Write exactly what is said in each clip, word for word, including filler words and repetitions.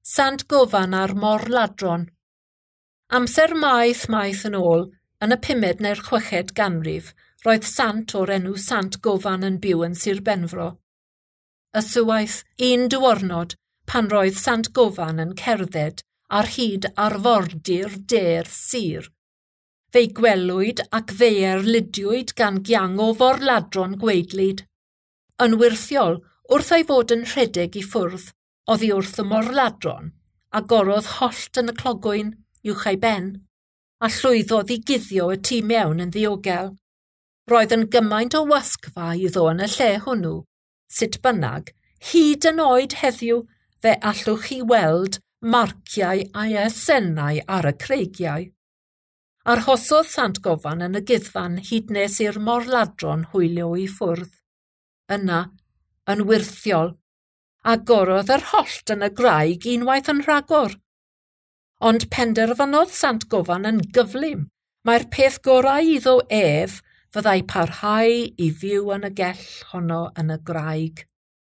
Sant Gofan ar Morladron. Amser maith maith yn ôl, yn y pumed neu'r chweched ganrif, roedd sant o'r enw Sant Gofan yn byw yn Sir Benfro. Ysywaith un diwrnod pan roedd Sant Gofan yn cerdded ar hyd arfordir de'r sir. Fe'i gwelwyd ac fe'i erludiwyd gan giang o forladron gweidlyd. Yn wirthiol, wrth ei fod yn rhedeg i ffwrdd, oddi wrth y morladron, a gorodd hollt yn y clogwyn uwch ei ben, a llwyddodd i guddio y tu mewn yn ddiogel. Roedd yn gymaint o wasgfa iddo yn y lle hwnnw, sut bynnag, hyd yn oed heddiw fe allwch chi weld marciau a'i esennau ar y creigiau. Arhosodd Sant Gofan yn y gyddfan hyd nes i'r morladron hwylio i ffwrdd. Yna, yn wirthiol, agorodd yr hollt yn y graig unwaith yn rhagor. Ond penderfynodd Sant Gofan yn gyflym, mae'r peth gorau iddo ef fyddai parhau i fyw yn y gell honno yn y graig.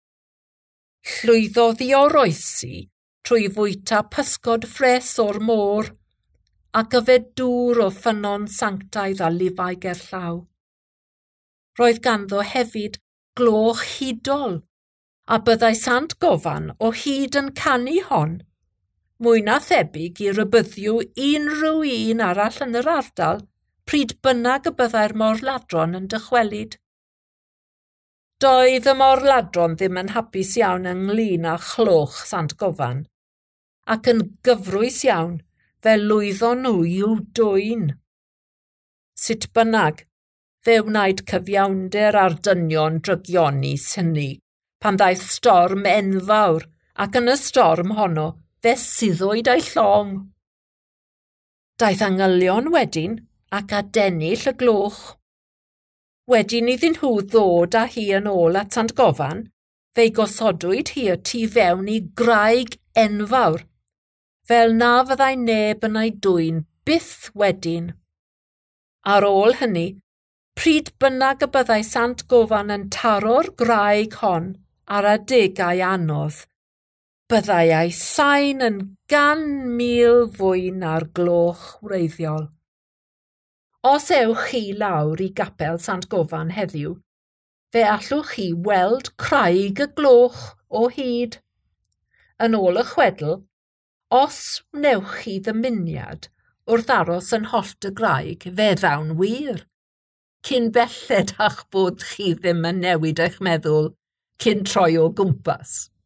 Llwyddodd i oroesi trwy fwyta pysgod ffres o'r môr, ac yfed dŵr o ffynon sanctaidd a lifau gerllaw. Roedd ganddo hefyd gloch hudol, a byddai Sant Gofan o hyd yn canu hon, mwy na thebyg i rybyddiw unrhyw un arall yn yr ardal, pryd bynnag y byddai'r morladron yn dychwelyd. Doedd y morladron ddim yn hapus iawn ynglyn â chloch Sant Gofan, ac yn gyfrwys iawn fe lwyddo nhw i'w dwyn. Sut bynnag, fe wnaed cyfiawnder ar dynion drygionus hynny, pan ddaeth storm enfawr, ac yn y storm honno fe suddwyd ei llong. Daeth angylion wedyn ac adennill y gloch. Wedyn iddyn nhw ddod â hi yn ôl at Sant Gofan, fe'i gosodwyd hi y tu fewn i graig enfawr, fel na fyddai neb yn ei dwyn byth wedyn. Ar ôl hynny, pryd bynnag y byddai Sant Gofan yn taro'r graig hon ar adegau anodd, byddai ei sain yn gan mil fwy na'r gloch wreiddiol. Os ewch chi lawr i gapel Sant Gofan heddiw, fe allwch chi weld craig y gloch o hyd. Yn ôl y chwedl, os wnewch chi ddymuniad wrth aros yn hollt y graig, fe ddawn wir, cyn belled a'ch bod chi ddim yn newid eich meddwl cyn troi o gwmpas.